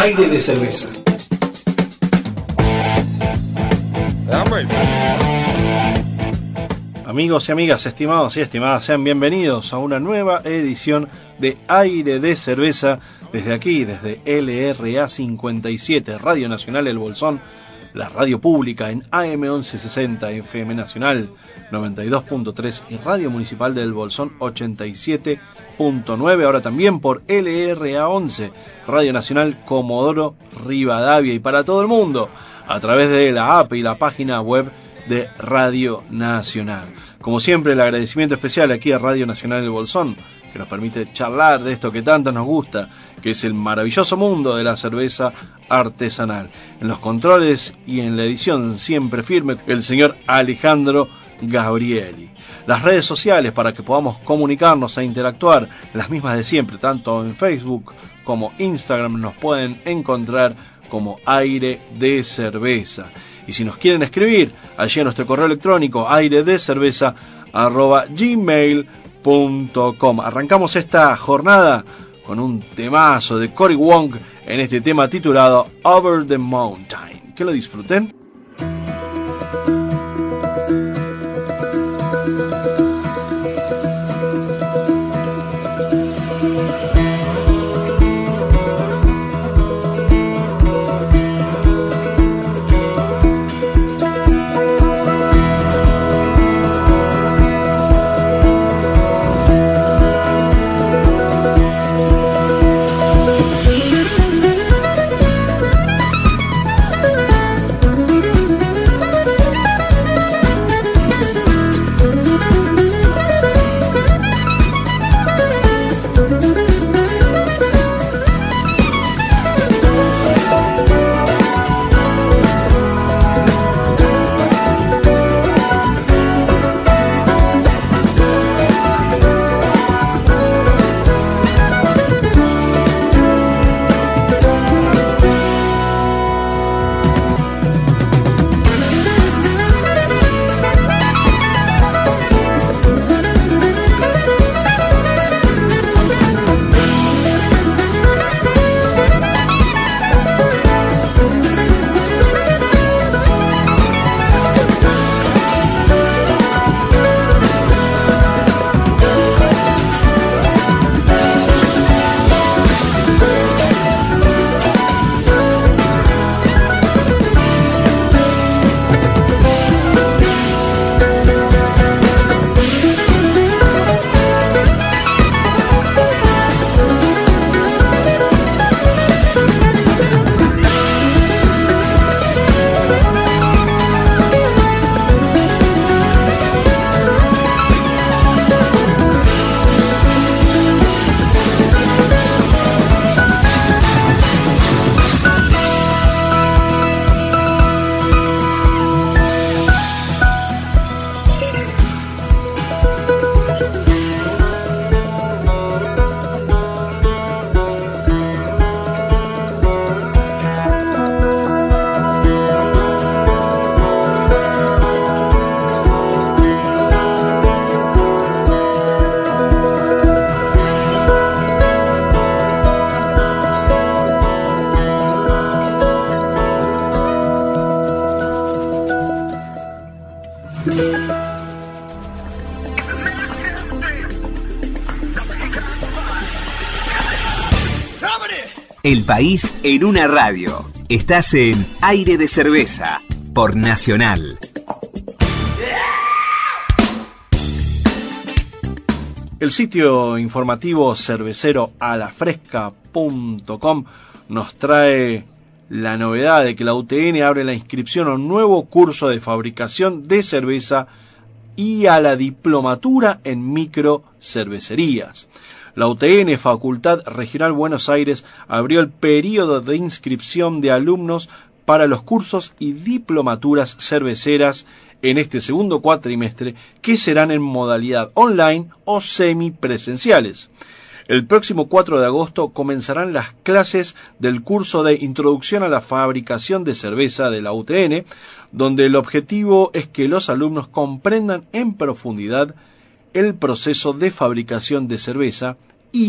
Aire de cerveza. Amigos y amigas, estimados y estimadas, sean bienvenidos a una nueva edición de Aire de Cerveza desde aquí, desde LRA 57, Radio Nacional El Bolsón, la radio pública en AM 1160, FM Nacional 92.3 y Radio Municipal del Bolsón 87.9, ahora también por LRA 11, Radio Nacional Comodoro Rivadavia, y para todo el mundo a través de la app y la página web de Radio Nacional. Como siempre, el agradecimiento especial aquí a Radio Nacional del Bolsón, que nos permite charlar de esto que tanto nos gusta, que es el maravilloso mundo de la cerveza artesanal. En los controles y en la edición siempre firme, el señor Alejandro Gabrieli. Las redes sociales para que podamos comunicarnos e interactuar, las mismas de siempre, tanto en Facebook como Instagram, nos pueden encontrar como Aire de Cerveza. Y si nos quieren escribir, allí a nuestro correo electrónico airedecerveza@gmail.com. Arrancamos esta jornada con un temazo de Cory Wong en este tema titulado Over the Mountain. Que lo disfruten. El país en una radio. Estás en Aire de Cerveza por Nacional. El sitio informativo cervecero alafresca.com nos trae la novedad de que la UTN abre la inscripción a un nuevo curso de fabricación de cerveza y a la diplomatura en microcervecerías. La UTN, Facultad Regional Buenos Aires, abrió el período de inscripción de alumnos para los cursos y diplomaturas cerveceras en este segundo cuatrimestre, que serán en modalidad online o semipresenciales. El próximo 4 de agosto comenzarán las clases del curso de Introducción a la Fabricación de Cerveza de la UTN, donde el objetivo es que los alumnos comprendan en profundidad el proceso de fabricación de cerveza y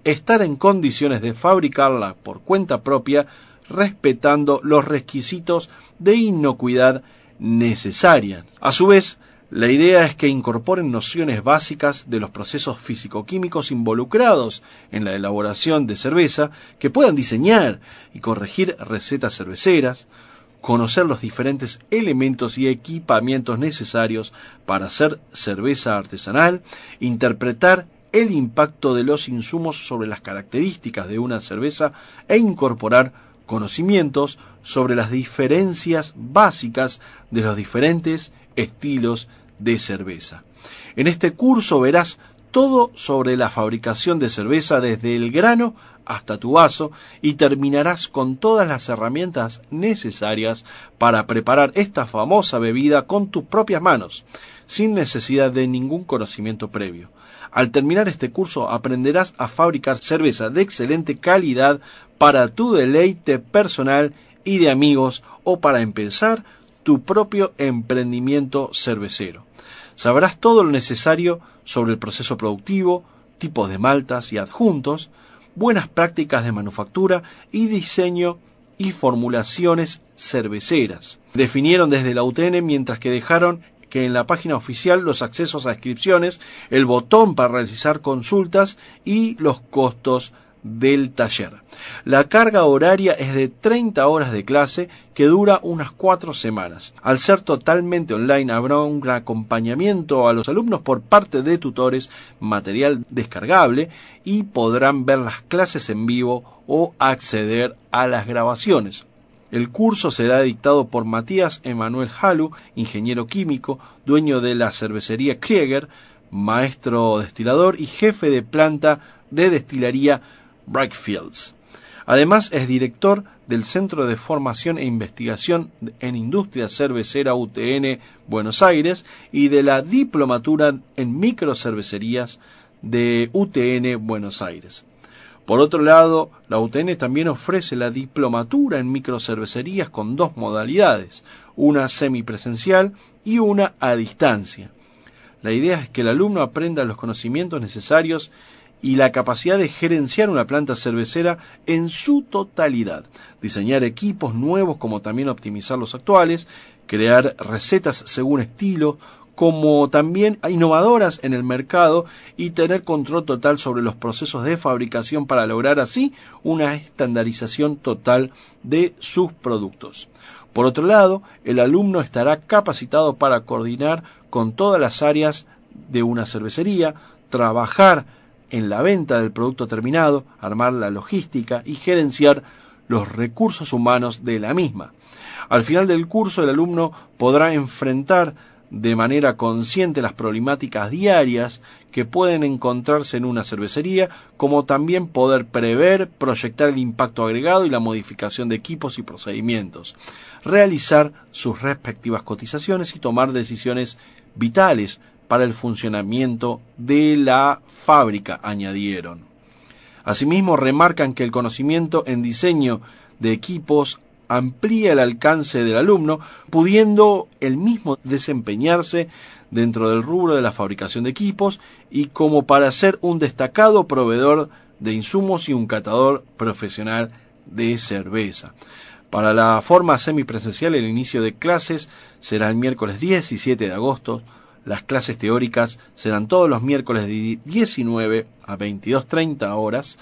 estar en condiciones de fabricarla por cuenta propia, respetando los requisitos de inocuidad necesarias. A su vez, la idea es que incorporen nociones básicas de los procesos físico-químicos involucrados en la elaboración de cerveza, que puedan diseñar y corregir recetas cerveceras, conocer los diferentes elementos y equipamientos necesarios para hacer cerveza artesanal, interpretar el impacto de los insumos sobre las características de una cerveza e incorporar conocimientos sobre las diferencias básicas de los diferentes estilos de cerveza. En este curso verás todo sobre la fabricación de cerveza desde el grano hasta tu vaso y terminarás con todas las herramientas necesarias para preparar esta famosa bebida con tus propias manos, sin necesidad de ningún conocimiento previo. Al terminar este curso aprenderás a fabricar cerveza de excelente calidad para tu deleite personal y de amigos o para empezar tu propio emprendimiento cervecero. Sabrás todo lo necesario sobre el proceso productivo, tipos de maltas y adjuntos, buenas prácticas de manufactura y diseño y formulaciones cerveceras. Definieron desde la UTN, mientras que dejaron que en la página oficial los accesos a inscripciones, el botón para realizar consultas y los costos del taller. La carga horaria es de 30 horas de clase que dura unas 4 semanas. Al ser totalmente online habrá un acompañamiento a los alumnos por parte de tutores, material descargable y podrán ver las clases en vivo o acceder a las grabaciones. El curso será dictado por Matías Emanuel Halu, ingeniero químico, dueño de la cervecería Krieger, maestro destilador y jefe de planta de destilería Brickfields. Además es director del Centro de Formación e Investigación en Industria Cervecera UTN Buenos Aires y de la Diplomatura en Microcervecerías de UTN Buenos Aires. Por otro lado, la UTN también ofrece la Diplomatura en Microcervecerías con 2 modalidades, una semipresencial y una a distancia. La idea es que el alumno aprenda los conocimientos necesarios y la capacidad de gerenciar una planta cervecera en su totalidad, diseñar equipos nuevos como también optimizar los actuales, crear recetas según estilo, como también innovadoras en el mercado y tener control total sobre los procesos de fabricación para lograr así una estandarización total de sus productos. Por otro lado, el alumno estará capacitado para coordinar con todas las áreas de una cervecería, trabajar en la venta del producto terminado, armar la logística y gerenciar los recursos humanos de la misma. Al final del curso, el alumno podrá enfrentar de manera consciente las problemáticas diarias que pueden encontrarse en una cervecería, como también poder prever, proyectar el impacto agregado y la modificación de equipos y procedimientos, realizar sus respectivas cotizaciones y tomar decisiones vitales para el funcionamiento de la fábrica, añadieron. Asimismo, remarcan que el conocimiento en diseño de equipos amplía el alcance del alumno, pudiendo él mismo desempeñarse dentro del rubro de la fabricación de equipos y como para ser un destacado proveedor de insumos y un catador profesional de cerveza. Para la forma semipresencial, el inicio de clases será el miércoles 17 de agosto. Las clases teóricas serán todos los miércoles de 19 a 22:30 horas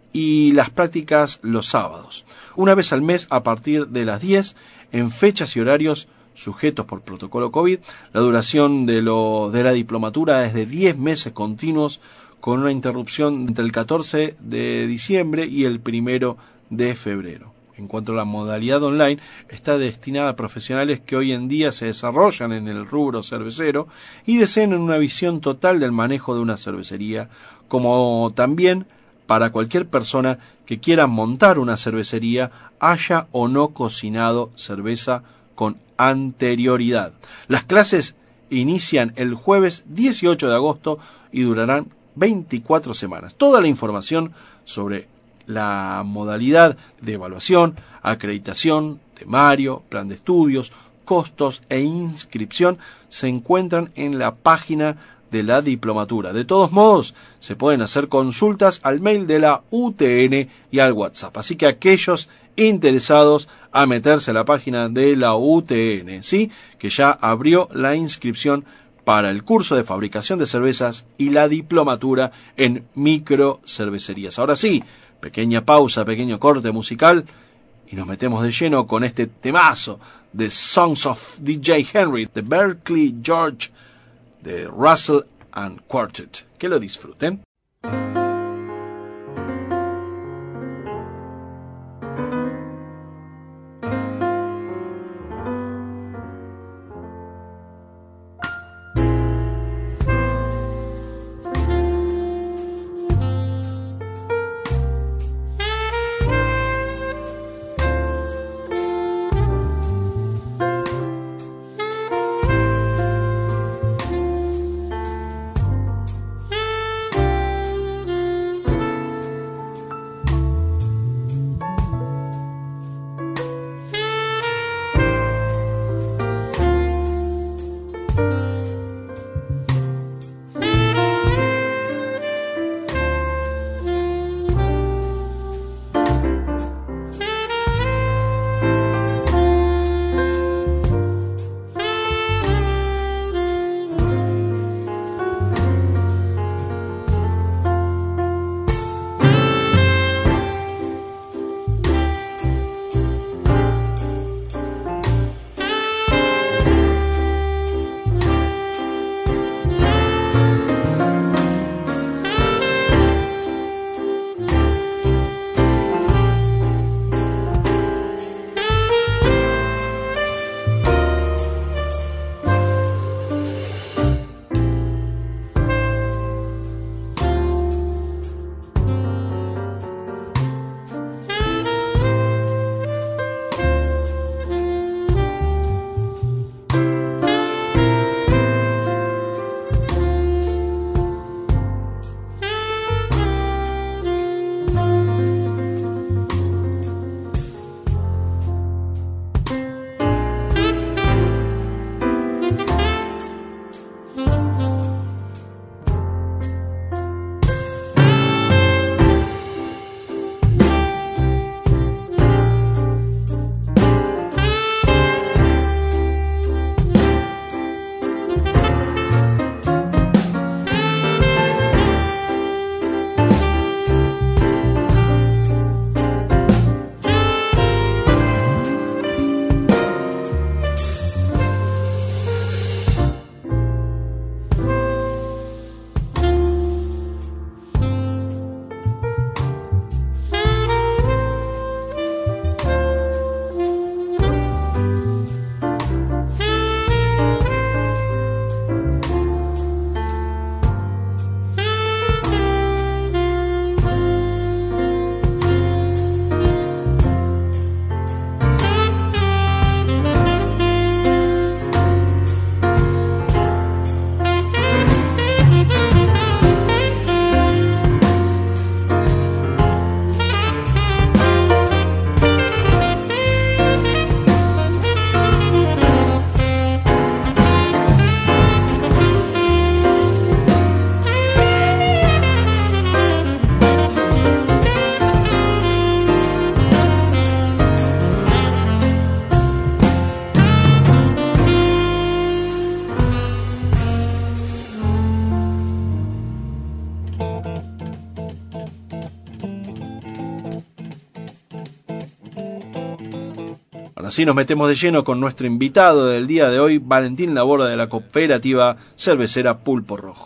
y las prácticas los sábados. Una vez al mes a partir de las 10, en fechas y horarios sujetos por protocolo COVID. La duración de la diplomatura es de 10 meses continuos, con una interrupción entre el 14 de diciembre y el 1 de febrero. En cuanto a la modalidad online, está destinada a profesionales que hoy en día se desarrollan en el rubro cervecero y desean una visión total del manejo de una cervecería, como también para cualquier persona que quiera montar una cervecería, haya o no cocinado cerveza con anterioridad. Las clases inician el jueves 18 de agosto y durarán 24 semanas. Toda la información sobre la modalidad de evaluación, acreditación, temario, plan de estudios, costos e inscripción se encuentran en la página de la diplomatura. De todos modos, se pueden hacer consultas al mail de la UTN y al WhatsApp. Así que aquellos interesados a meterse a la página de la UTN, ¿sí? Que ya abrió la inscripción para el curso de fabricación de cervezas y la diplomatura en microcervecerías. Ahora sí, pequeña pausa, pequeño corte musical y nos metemos de lleno con este temazo de Songs of DJ Henry, de Berkeley George, de Russell and Quartet. Que lo disfruten. Así nos metemos de lleno con nuestro invitado del día de hoy, Valentín Laborda, de la cooperativa cervecera Pulpo Rojo.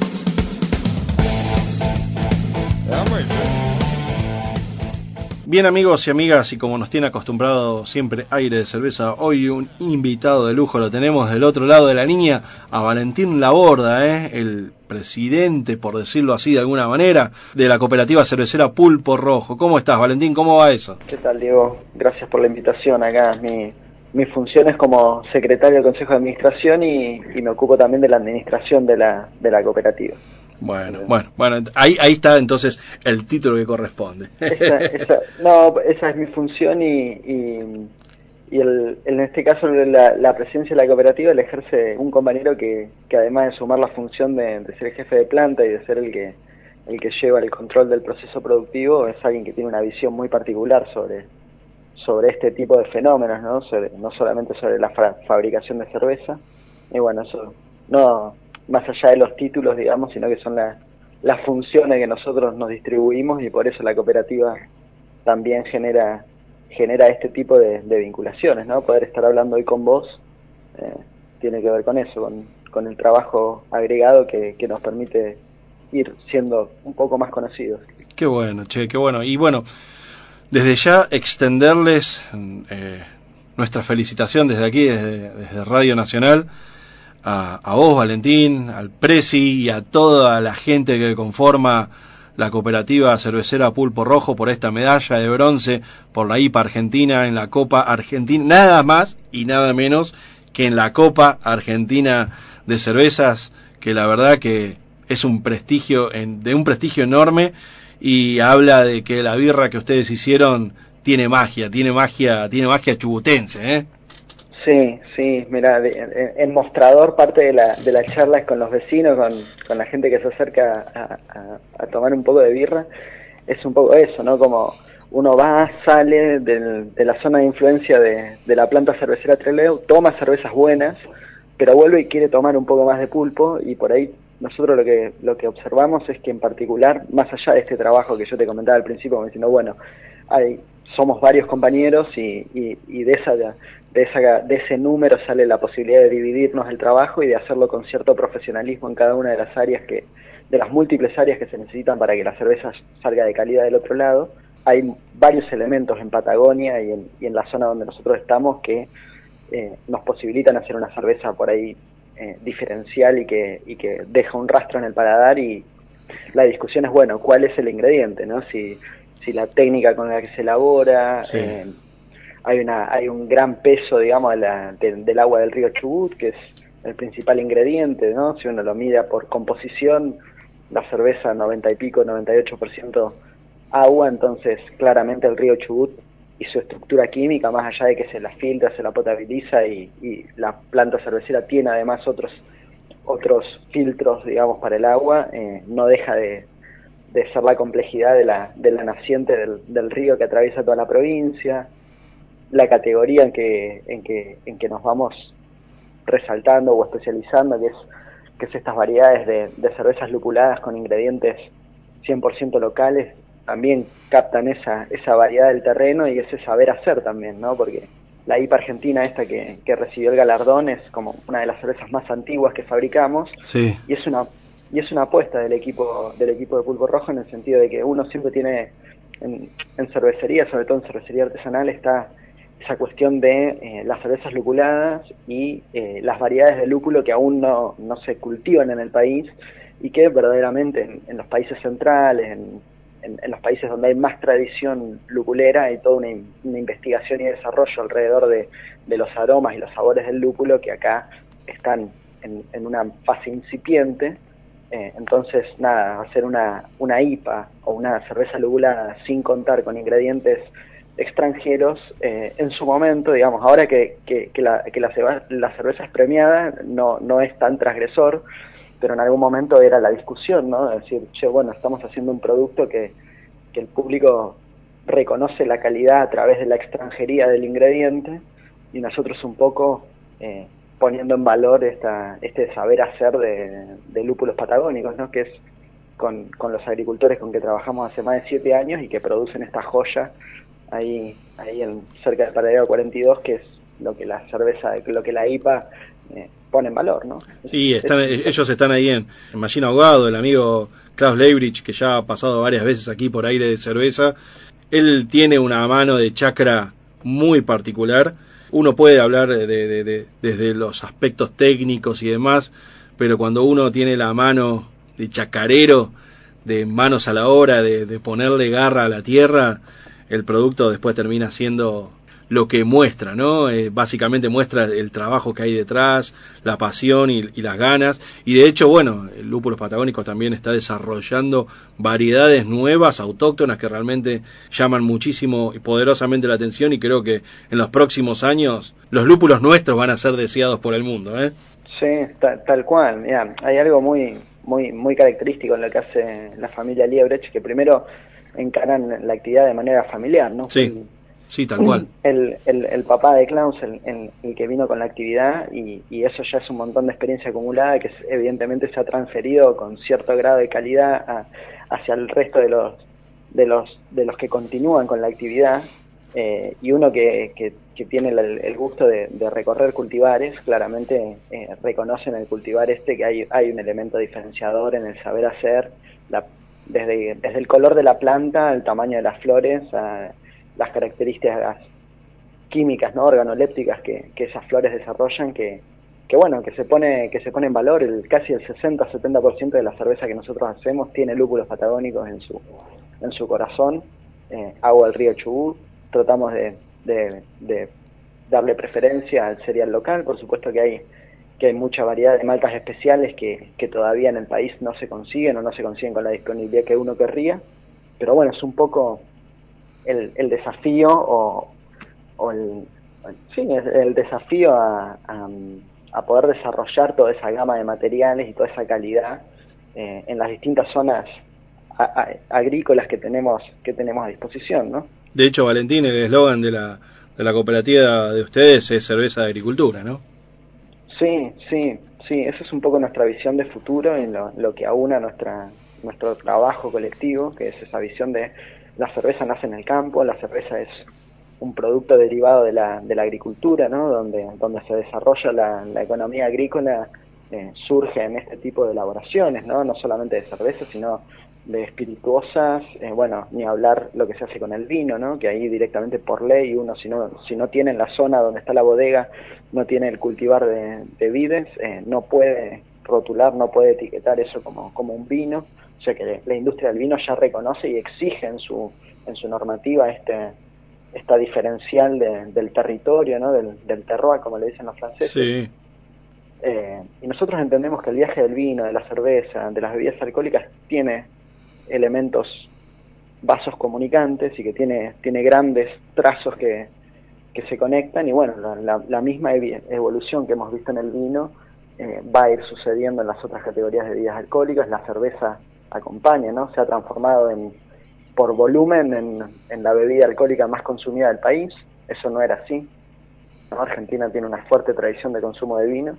Bien, amigos y amigas, y como nos tiene acostumbrado siempre Aire de Cerveza, hoy un invitado de lujo lo tenemos del otro lado de la línea, a Valentín Laborda, el presidente, por decirlo así de alguna manera, de la cooperativa cervecera Pulpo Rojo. ¿Cómo estás, Valentín? ¿Cómo va eso? ¿Qué tal, Diego? Gracias por la invitación. Acá mi función es como secretario del Consejo de Administración y me ocupo también de la administración de la cooperativa. Bueno, ahí está entonces el título que corresponde. Esa es mi función y en este caso la presidencia de la cooperativa la ejerce un compañero que además de sumar la función de ser el jefe de planta y de ser el que lleva el control del proceso productivo, es alguien que tiene una visión muy particular sobre este tipo de fenómenos, ¿no? No solamente sobre la fabricación de cerveza. Y bueno, eso no más allá de los títulos, digamos, sino que son las funciones que nosotros nos distribuimos, y por eso la cooperativa también genera este tipo de vinculaciones, ¿no? Poder estar hablando hoy con vos tiene que ver con eso, con el trabajo agregado que nos permite ir siendo un poco más conocidos. Qué bueno, che, qué bueno. Y bueno, desde ya extenderles nuestra felicitación desde aquí, desde Radio Nacional, a vos, Valentín, al Presi y a toda la gente que conforma la cooperativa cervecera Pulpo Rojo por esta medalla de bronce por la IPA Argentina en la Copa Argentina, nada más y nada menos que en la Copa Argentina de Cervezas, que la verdad que es un prestigio, de un prestigio enorme, y habla de que la birra que ustedes hicieron tiene magia chubutense, ¿eh? Sí, mira, el mostrador, parte de la charla es con los vecinos, con la gente que se acerca a tomar un poco de birra, es un poco eso, ¿no? Como uno sale de la zona de influencia de la planta cervecera Trelew, toma cervezas buenas, pero vuelve y quiere tomar un poco más de pulpo, y por ahí nosotros lo que observamos es que en particular, más allá de este trabajo que yo te comentaba al principio, como diciendo, bueno, somos varios compañeros y de ese número sale la posibilidad de dividirnos el trabajo y de hacerlo con cierto profesionalismo en cada una de las áreas de las múltiples áreas que se necesitan para que la cerveza salga de calidad del otro lado. Hay varios elementos en Patagonia y en la zona donde nosotros estamos que nos posibilitan hacer una cerveza por ahí diferencial y que deja un rastro en el paladar, y la discusión es, bueno, ¿cuál es el ingrediente, no? Si la técnica con la que se elabora, sí. Hay un gran peso, digamos, del agua del río Chubut, que es el principal ingrediente, ¿no? Si uno lo mide por composición, la cerveza 98% agua, entonces claramente el río Chubut y su estructura química, más allá de que se la filtra, se la potabiliza, y la planta cervecera tiene además otros filtros, digamos, para el agua, no deja de ser la complejidad de la naciente del río que atraviesa toda la provincia, la categoría en que nos vamos resaltando o especializando, que es estas variedades de cervezas lupuladas con ingredientes 100% locales, también captan esa variedad del terreno y ese saber hacer también, ¿no? Porque la IPA Argentina, esta que recibió el galardón, es como una de las cervezas más antiguas que fabricamos, sí. y es una apuesta del equipo de Pulpo Rojo, en el sentido de que uno siempre tiene en cervecería, sobre todo en cervecería artesanal, está esa cuestión de las cervezas lupuladas y las variedades de lúpulo que aún no se cultivan en el país, y que verdaderamente en los países centrales, en los países donde hay más tradición lupulera, hay toda una investigación y desarrollo alrededor de los aromas y los sabores del lúpulo, que acá están en una fase incipiente. Entonces, nada, hacer una IPA o una cerveza lupulada sin contar con ingredientes extranjeros, en su momento, digamos, ahora que la cerveza es premiada, no es tan transgresor, pero en algún momento era la discusión, ¿no? Es decir, bueno, estamos haciendo un producto que el público reconoce la calidad a través de la extranjería del ingrediente, y nosotros un poco poniendo en valor este saber hacer de lúpulos patagónicos, ¿no? Que es con los agricultores con que trabajamos hace más de 7 años y que producen esta joya ahí cerca de Paradero 42, que es lo que la cerveza, lo que la IPA pone en valor, ¿no? Sí, ellos están ahí en Machine Ahogado, el amigo Klaus Leibrich, que ya ha pasado varias veces aquí por Aire de Cerveza. Él tiene una mano de chacra muy particular. Uno puede hablar desde los aspectos técnicos y demás, pero cuando uno tiene la mano de chacarero, de manos a la obra, de ponerle garra a la tierra, el producto después termina siendo lo que muestra, ¿no? Básicamente muestra el trabajo que hay detrás, la pasión y las ganas, y de hecho, bueno, Lúpulos Patagónicos también está desarrollando variedades nuevas, autóctonas, que realmente llaman muchísimo y poderosamente la atención, y creo que en los próximos años los lúpulos nuestros van a ser deseados por el mundo, ¿eh? Sí, tal cual. Mirá, hay algo muy característico en lo que hace la familia Liebrecht, que primero encaran la actividad de manera familiar, ¿no? Sí, tal cual. El papá de Klaus, el que vino con la actividad, y eso ya es un montón de experiencia acumulada que evidentemente se ha transferido con cierto grado de calidad hacia el resto de los que continúan con la actividad, y uno que tiene el gusto de recorrer cultivares, claramente reconoce en el cultivar que hay un elemento diferenciador en el saber hacer, desde el color de la planta, el tamaño de las flores, a las características químicas, ¿no? Organolépticas que esas flores desarrollan, que se pone en valor. Casi el 60-70% de la cerveza que nosotros hacemos tiene lúpulos patagónicos en su corazón. Agua del río Chubut. Tratamos de darle preferencia al cereal local. Por supuesto que hay mucha variedad de maltas especiales que todavía en el país no se consiguen o no se consiguen con la disponibilidad que uno querría, pero bueno, es un poco el desafío el desafío a poder desarrollar toda esa gama de materiales y toda esa calidad en las distintas zonas agrícolas que tenemos a disposición, ¿no? De hecho, Valentín, el eslogan de la cooperativa de ustedes es cerveza de agricultura, ¿no? Sí, esa es un poco nuestra visión de futuro y lo que aúna nuestro trabajo colectivo, que es esa visión de la cerveza nace en el campo, la cerveza es un producto derivado de la agricultura, ¿no? Donde se desarrolla la economía agrícola, surge en este tipo de elaboraciones, ¿no? No solamente de cerveza, sino de espirituosas, ni hablar lo que se hace con el vino, ¿no? Que ahí directamente por ley uno, si no tiene en la zona donde está la bodega, no tiene el cultivar de vides, no puede rotular, no puede etiquetar eso como un vino. O sea que la industria del vino ya reconoce y exige en su normativa esta diferencial del territorio, ¿no? Del terroir, como le dicen los franceses. Sí. Y nosotros entendemos que el viaje del vino, de la cerveza, de las bebidas alcohólicas tiene elementos vasos comunicantes y que tiene grandes trazos que se conectan, y bueno, la misma evolución que hemos visto en el vino va a ir sucediendo en las otras categorías de bebidas alcohólicas. La cerveza acompaña, ¿no? Se ha transformado por volumen en la bebida alcohólica más consumida del país. Eso no era así, ¿no? Argentina tiene una fuerte tradición de consumo de vino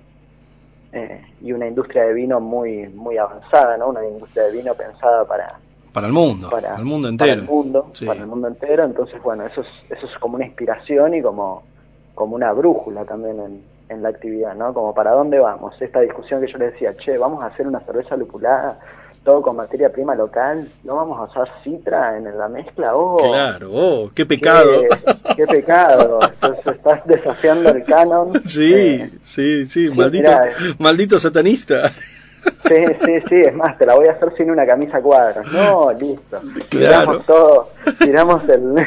y una industria de vino muy avanzada, ¿no? Una industria de vino pensada para el mundo, para el mundo entero. Para el mundo entero. Entonces, bueno, eso es como una inspiración y como una brújula también en la actividad, ¿no? Como para dónde vamos. Esta discusión que yo les decía, vamos a hacer una cerveza lupulada, todo con materia prima local, ¿no vamos a usar citra en la mezcla? Claro, qué pecado. Qué pecado. Entonces estás desafiando el canon. Sí, maldito satanista. Sí, es más, te la voy a hacer sin una camisa a cuadros. No, listo. Claro. Tiramos el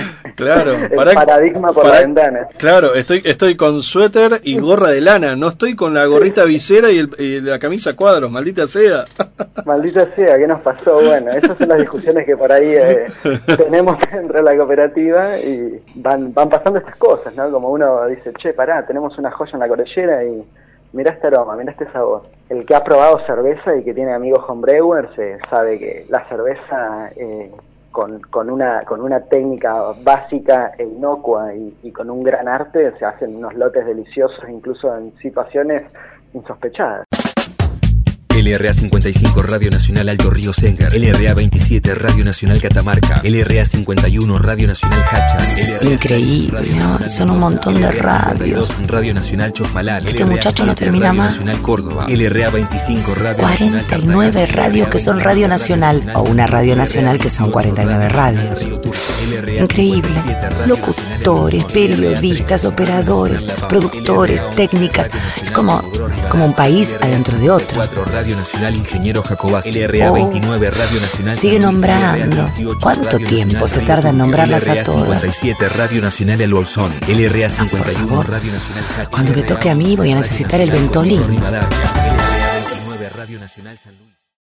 paradigma por la ventana. Claro, estoy con suéter y gorra de lana, no estoy con la gorrita visera y la camisa a cuadros, maldita sea. Maldita sea, ¿qué nos pasó? Bueno, esas son las discusiones que por ahí tenemos dentro de la cooperativa y van pasando estas cosas, ¿no? Como uno dice, pará, tenemos una joya en la cordillera y mirá este aroma, mirá este sabor. El que ha probado cerveza y que tiene amigos homebrewers sabe que la cerveza con una técnica básica e inocua y con un gran arte se hacen unos lotes deliciosos, incluso en situaciones insospechadas. LRA 55 Radio Nacional Alto Río Sengar, LRA 27 Radio Nacional Catamarca, LRA 51 Radio Nacional Hacha, increíble, ¿no? Son un montón de radios. Radio Nacional Chosmalal, este muchacho no termina Radio más. Nacional Córdoba, LRA 25 Radio 49 radios que son Radio Nacional, o una Radio Nacional que son 49 radios. Increíble. Locutores, periodistas, operadores, productores, técnicas. Es como un país adentro de otro. Radio Radio Nacional Ingeniero Jacobacci. LRA 29 Radio Nacional sigue nombrando. ¿Cuánto tiempo se tarda en nombrarlas a todas? LRA 57 Radio Nacional El Bolsón. LRA 51 Radio Nacional Hachi. Cuando me toque a mí voy a necesitar el Ventolin. LRA 29 Radio Nacional San Luis.